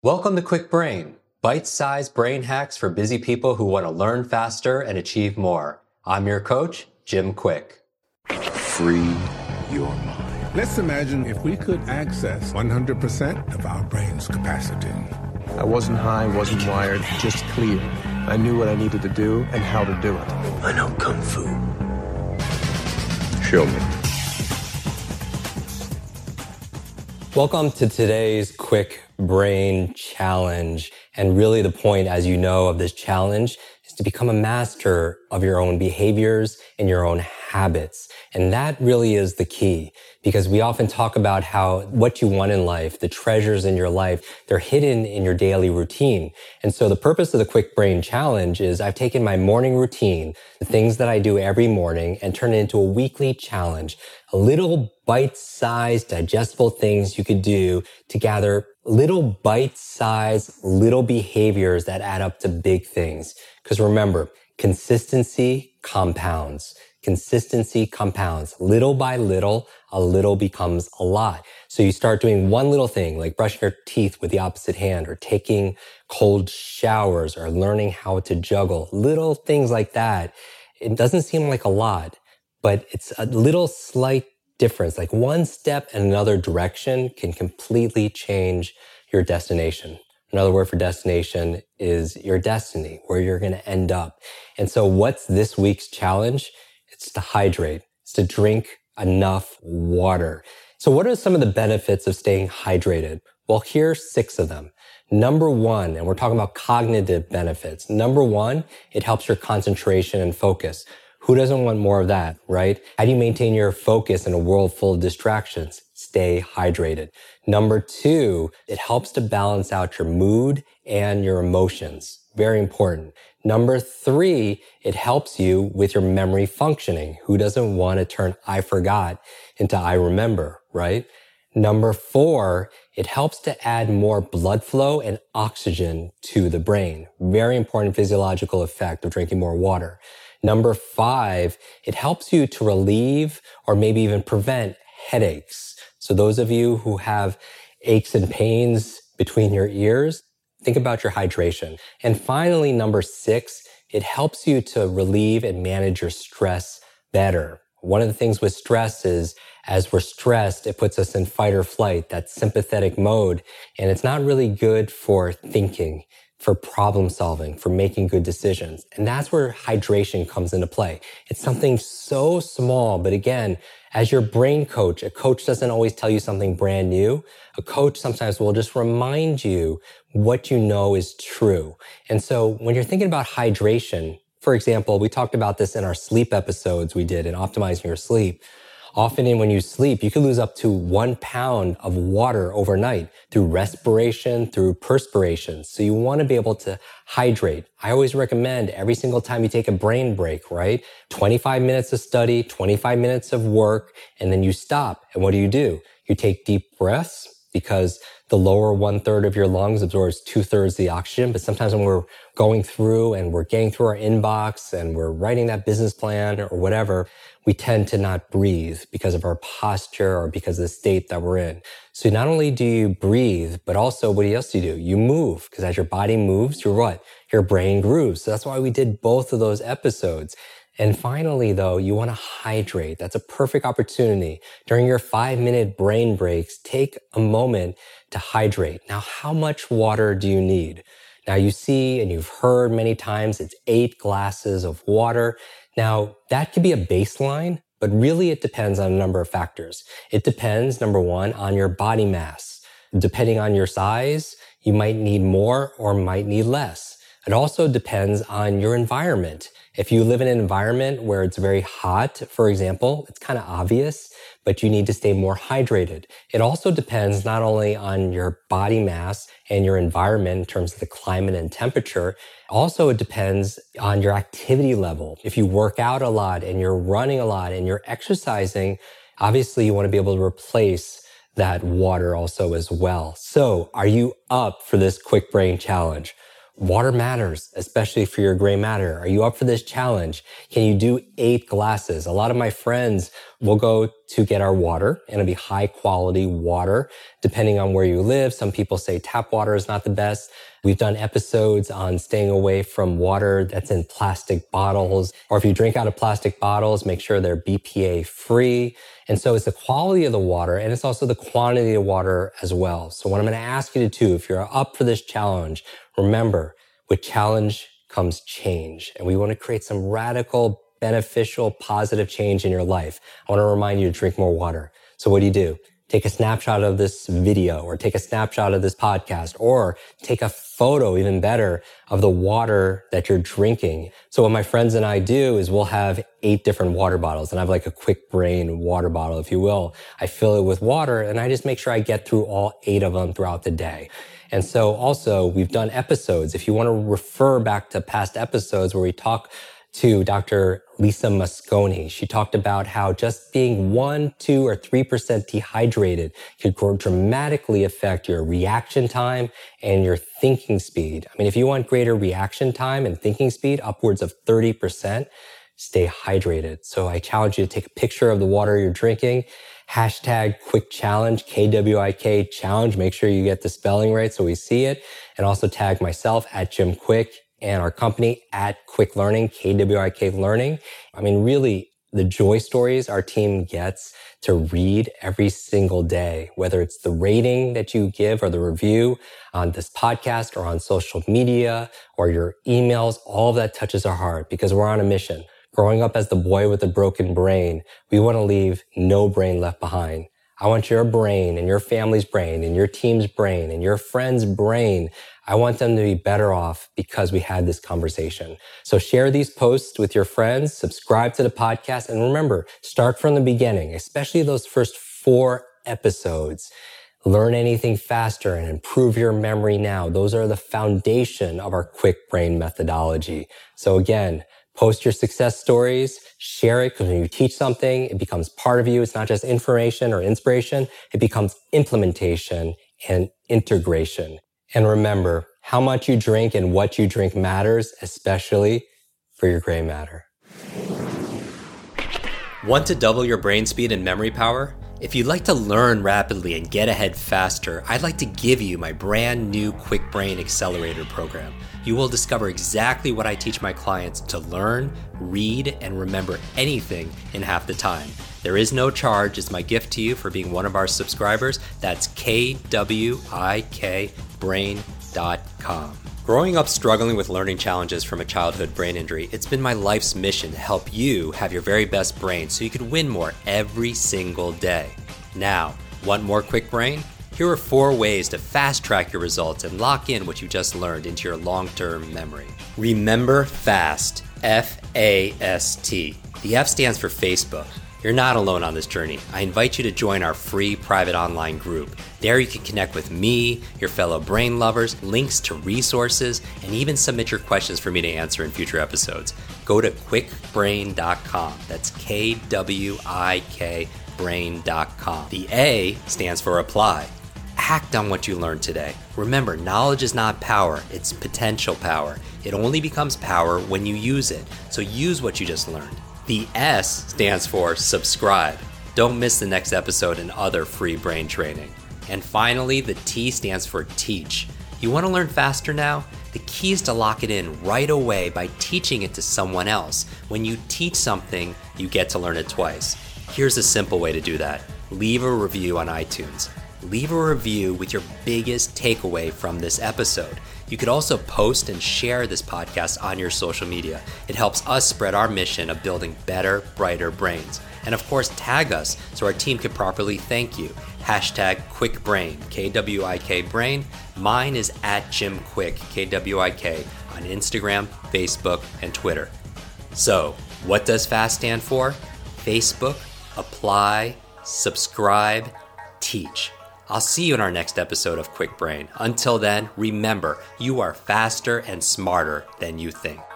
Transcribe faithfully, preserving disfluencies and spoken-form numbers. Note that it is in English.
Welcome to Quick Brain, bite-sized brain hacks for busy people who want to learn faster and achieve more. I'm your coach, Jim Quick. Free your mind. Let's imagine if we could access one hundred percent of our brain's capacity. I wasn't high, wasn't wired, just clear. I knew what I needed to do and how to do it. I know Kung Fu. Show me. Welcome to today's Quick Brain Challenge. And really the point, as you know, of this challenge is to become a master of your own behaviors and your own habits. And that really is the key, because we often talk about how what you want in life, the treasures in your life, they're hidden in your daily routine. And so the purpose of the Quick Brain Challenge is I've taken my morning routine, the things that I do every morning, and turned it into a weekly challenge, a little bite-sized, digestible things you could do to gather little bite-sized, little behaviors that add up to big things. Because remember, consistency compounds. Consistency compounds. Little by little, a little becomes a lot. So you start doing one little thing, like brushing your teeth with the opposite hand, or taking cold showers, or learning how to juggle. Little things like that. It doesn't seem like a lot, but it's a little slight difference. Like one step in another direction can completely change your destination. Another word for destination is your destiny, where you're going to end up. And so what's this week's challenge? It's to hydrate. It's to drink enough water. So what are some of the benefits of staying hydrated? Well, here's six of them. Number one, and we're talking about cognitive benefits. Number one, it helps your concentration and focus. Who doesn't want more of that, right? How do you maintain your focus in a world full of distractions? Stay hydrated. Number two, it helps to balance out your mood and your emotions. Very important. Number three, it helps you with your memory functioning. Who doesn't want to turn I forgot into I remember, right? Number four, it helps to add more blood flow and oxygen to the brain. Very important physiological effect of drinking more water. Number five, it helps you to relieve or maybe even prevent headaches. So those of you who have aches and pains between your ears, think about your hydration. And finally, number six, it helps you to relieve and manage your stress better. One of the things with stress is as we're stressed, it puts us in fight or flight, that sympathetic mode. And it's not really good for thinking, for problem solving, for making good decisions. And that's where hydration comes into play. It's something so small, but again, as your brain coach, a coach doesn't always tell you something brand new. A coach sometimes will just remind you what you know is true. And so when you're thinking about hydration, for example, we talked about this in our sleep episodes we did in Optimizing Your Sleep. Often in when you sleep, you can lose up to one pound of water overnight through respiration, through perspiration. So you want to be able to hydrate. I always recommend every single time you take a brain break, right? twenty-five minutes of study, twenty-five minutes of work, and then you stop. And what do you do? You take deep breaths, because the lower one third of your lungs absorbs two thirds of the oxygen. But sometimes when we're going through and we're getting through our inbox and we're writing that business plan or whatever, we tend to not breathe because of our posture or because of the state that we're in. So not only do you breathe, but also what else do you do? You move, because as your body moves, your what? Your brain grooves. So that's why we did both of those episodes. And finally, though, you want to hydrate. That's a perfect opportunity. During your five minute brain breaks, take a moment to hydrate. Now, how much water do you need? Now, you see, and you've heard many times, it's eight glasses of water. Now, that could be a baseline, but really it depends on a number of factors. It depends, number one, on your body mass. Depending on your size, you might need more or might need less. It also depends on your environment. If you live in an environment where it's very hot, for example, it's kind of obvious, but you need to stay more hydrated. It also depends not only on your body mass and your environment in terms of the climate and temperature, also it depends on your activity level. If you work out a lot and you're running a lot and you're exercising, obviously you want to be able to replace that water also as well. So are you up for this Quick Brain Challenge? Water matters, especially for your gray matter. Are you up for this challenge? Can you do eight glasses? A lot of my friends we'll go to get our water, and it'll be high quality water, depending on where you live. Some people say tap water is not the best. We've done episodes on staying away from water that's in plastic bottles, or if you drink out of plastic bottles, make sure they're B P A free. And so it's the quality of the water, and it's also the quantity of water as well. So what I'm going to ask you to do, if you're up for this challenge, remember, with challenge comes change. And we want to create some radical, beneficial, positive change in your life. I want to remind you to drink more water. So what do you do? Take a snapshot of this video, or take a snapshot of this podcast, or take a photo, even better, of the water that you're drinking. So what my friends and I do is we'll have eight different water bottles, and I have like a Quick Brain water bottle, if you will. I fill it with water, and I just make sure I get through all eight of them throughout the day. And so also we've done episodes. If you want to refer back to past episodes where we talk to Doctor Lisa Mosconi, she talked about how just being one, two, or three percent dehydrated could dramatically affect your reaction time and your thinking speed. I mean, if you want greater reaction time and thinking speed, upwards of thirty percent, stay hydrated. So I challenge you to take a picture of the water you're drinking, hashtag quick challenge, K W I K challenge. Make sure you get the spelling right so we see it. And also tag myself at Jim Kwik and our company at Kwik Learning, K W I K Learning. I mean, really, the joy stories our team gets to read every single day, whether it's the rating that you give or the review on this podcast or on social media or your emails, all of that touches our heart because we're on a mission. Growing up as the boy with a broken brain, we want to leave no brain left behind. I want your brain and your family's brain and your team's brain and your friend's brain. I want them to be better off because we had this conversation. So share these posts with your friends, subscribe to the podcast, and remember, start from the beginning, especially those first four episodes. Learn anything faster and improve your memory now. Those are the foundation of our Quick Brain methodology. So again, post your success stories, share it, because when you teach something, it becomes part of you. It's not just information or inspiration. It becomes implementation and integration. And remember, how much you drink and what you drink matters, especially for your gray matter. Want to double your brain speed and memory power? If you'd like to learn rapidly and get ahead faster, I'd like to give you my brand new Quick Brain Accelerator program. You will discover exactly what I teach my clients to learn, read, and remember anything in half the time. There is no charge. It's my gift to you for being one of our subscribers. That's K W I K brain dot com. Growing up struggling with learning challenges from a childhood brain injury, it's been my life's mission to help you have your very best brain so you can win more every single day. Now, want more Quick Brain? Here are four ways to fast track your results and lock in what you just learned into your long-term memory. Remember fast, F A S T. The F stands for Facebook. You're not alone on this journey. I invite you to join our free private online group. There you can connect with me, your fellow brain lovers, links to resources, and even submit your questions for me to answer in future episodes. Go to kwik brain dot com. That's K W I K brain dot com. The A stands for apply. Act on what you learned today. Remember, knowledge is not power, it's potential power. It only becomes power when you use it. So use what you just learned. The S stands for subscribe. Don't miss the next episode and other free brain training. And finally, the T stands for teach. You want to learn faster now? The key is to lock it in right away by teaching it to someone else. When you teach something, you get to learn it twice. Here's a simple way to do that. Leave a review on iTunes. Leave a review with your biggest takeaway from this episode. You could also post and share this podcast on your social media. It helps us spread our mission of building better, brighter brains. And of course, tag us so our team can properly thank you. Hashtag QuickBrain, K W I K Brain. Mine is at Jim Kwik, K W I K, on Instagram, Facebook, and Twitter. So, what does FAST stand for? Facebook, apply, subscribe, teach. I'll see you in our next episode of Quick Brain. Until then, remember, you are faster and smarter than you think.